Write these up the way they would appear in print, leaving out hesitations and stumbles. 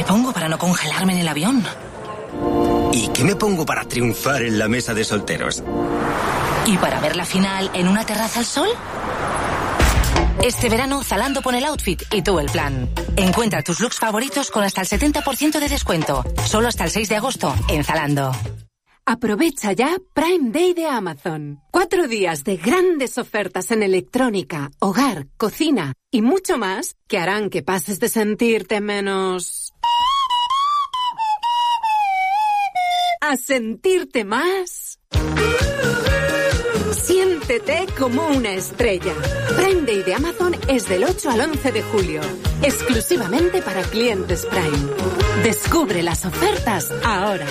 me pongo para no congelarme en el avión? ¿Y qué me pongo para triunfar en la mesa de solteros? ¿Y para ver la final en una terraza al sol? Este verano Zalando pone el outfit y tú el plan. Encuentra tus looks favoritos con hasta el 70% de descuento. Solo hasta el 6 de agosto en Zalando. Aprovecha ya Prime Day de Amazon. 4 días de grandes ofertas en electrónica, hogar, cocina y mucho más que harán que pases de sentirte menos a sentirte más. Siéntete como una estrella. Prime Day de Amazon es del 8 al 11 de julio. Exclusivamente para clientes Prime. Descubre las ofertas ahora.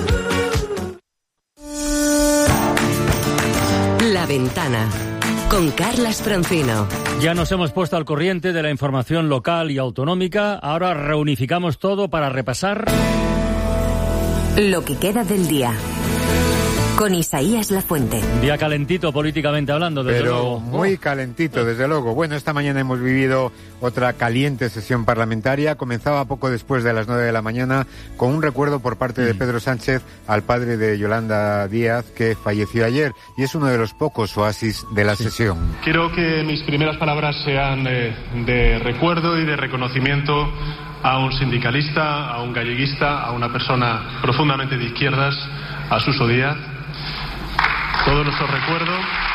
La Ventana, con Carlas Francino. Ya nos hemos puesto al corriente de la información local y autonómica. Ahora reunificamos todo para repasar lo que queda del día. Con Isaías Lafuente. Día calentito políticamente hablando, desde luego. Muy calentito, desde luego. Bueno, esta mañana hemos vivido otra caliente sesión parlamentaria. Comenzaba poco después de las 9 de la mañana con un recuerdo por parte de Pedro Sánchez al padre de Yolanda Díaz, que falleció ayer. Y es uno de los pocos oasis de la sesión. Quiero que mis primeras palabras sean de recuerdo y de reconocimiento a un sindicalista, a un galleguista, a una persona profundamente de izquierdas, a Suso Díaz. Todo nuestro recuerdo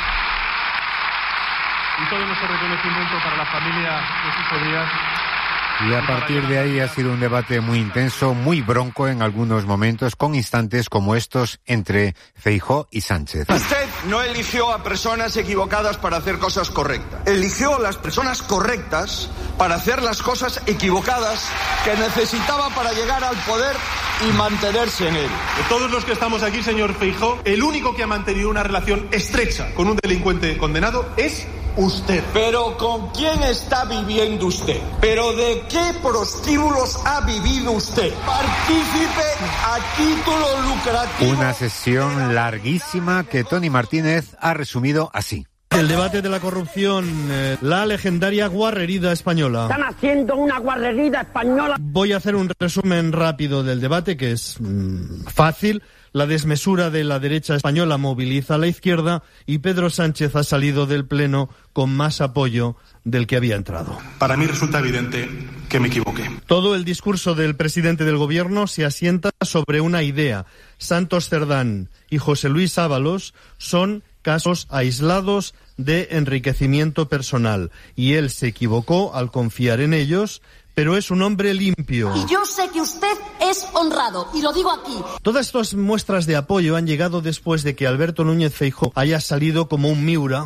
y todo nuestro reconocimiento para la familia de Suso Díaz. Y a partir de ahí ha sido un debate muy intenso, muy bronco en algunos momentos, con instantes como estos entre Feijóo y Sánchez. Usted no eligió a personas equivocadas para hacer cosas correctas. Eligió a las personas correctas para hacer las cosas equivocadas que necesitaba para llegar al poder y mantenerse en él. De todos los que estamos aquí, señor Feijóo, el único que ha mantenido una relación estrecha con un delincuente condenado es usted. ¿Pero con quién está viviendo usted? ¿Pero de qué prostíbulos ha vivido usted? Partícipe a título lucrativo. Una sesión larguísima que Tony Martínez ha resumido así. El debate de la corrupción, la legendaria guarrerida española. Están haciendo una guarrerida española. Voy a hacer un resumen rápido del debate, que es fácil. La desmesura de la derecha española moviliza a la izquierda y Pedro Sánchez ha salido del pleno con más apoyo del que había entrado. Para mí resulta evidente que me equivoqué. Todo el discurso del presidente del gobierno se asienta sobre una idea. Santos Cerdán y José Luis Ábalos son casos aislados de enriquecimiento personal y él se equivocó al confiar en ellos, pero es un hombre limpio. Y yo sé que usted es honrado, y lo digo aquí. Todas estas muestras de apoyo han llegado después de que Alberto Núñez Feijóo haya salido como un Miura,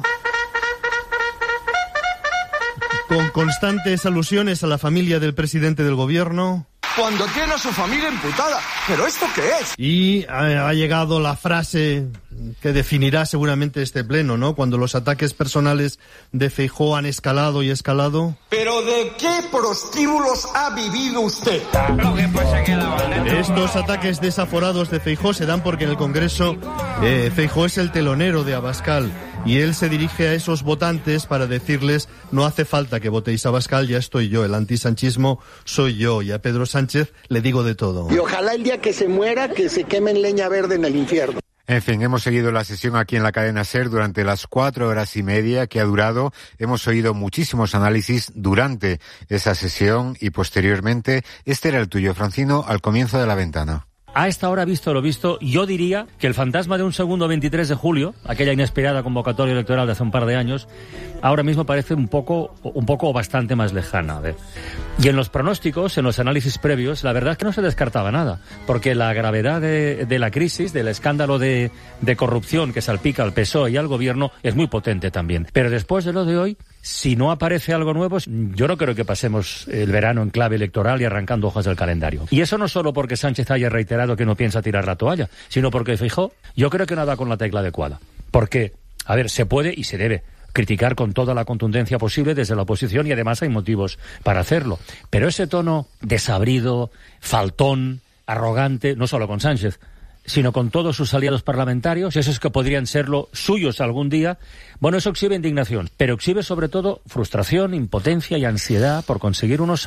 con constantes alusiones a la familia del presidente del gobierno. Cuando tiene a su familia imputada. ¿Pero esto qué es? Y ha llegado la frase que definirá seguramente este pleno, ¿no? Cuando los ataques personales de Feijóo han escalado y escalado. ¿Pero de qué prostíbulos ha vivido usted? Estos ataques desaforados de Feijóo se dan porque en el Congreso Feijóo es el telonero de Abascal y él se dirige a esos votantes para decirles: no hace falta que votéis a Abascal, ya estoy yo, el antisanchismo soy yo, y a Pedro Sánchez le digo de todo. Y ojalá el día que se muera, que se queme en leña verde en el infierno. En fin, hemos seguido la sesión aquí en la cadena SER durante las 4 horas y media que ha durado. Hemos oído muchísimos análisis durante esa sesión y posteriormente. Este era el tuyo, Francino, al comienzo de La Ventana. A esta hora, visto lo visto, yo diría que el fantasma de un segundo 23 de julio, aquella inesperada convocatoria electoral de hace un par de años, ahora mismo parece un poco o bastante más lejana. Y en los pronósticos, en los análisis previos, la verdad es que no se descartaba nada, porque la gravedad de la crisis, del escándalo de corrupción que salpica al PSOE y al gobierno, es muy potente también. Pero después de lo de hoy, si no aparece algo nuevo, yo no creo que pasemos el verano en clave electoral y arrancando hojas del calendario. Y eso no solo porque Sánchez haya reiterado que no piensa tirar la toalla, sino porque Feijóo, yo creo que no da con la tecla adecuada. Porque, a ver, se puede y se debe criticar con toda la contundencia posible desde la oposición y además hay motivos para hacerlo. Pero ese tono desabrido, faltón, arrogante, no solo con Sánchez, sino con todos sus aliados parlamentarios, esos que podrían serlo suyos algún día, bueno, eso exhibe indignación, pero exhibe sobre todo frustración, impotencia y ansiedad por conseguir unos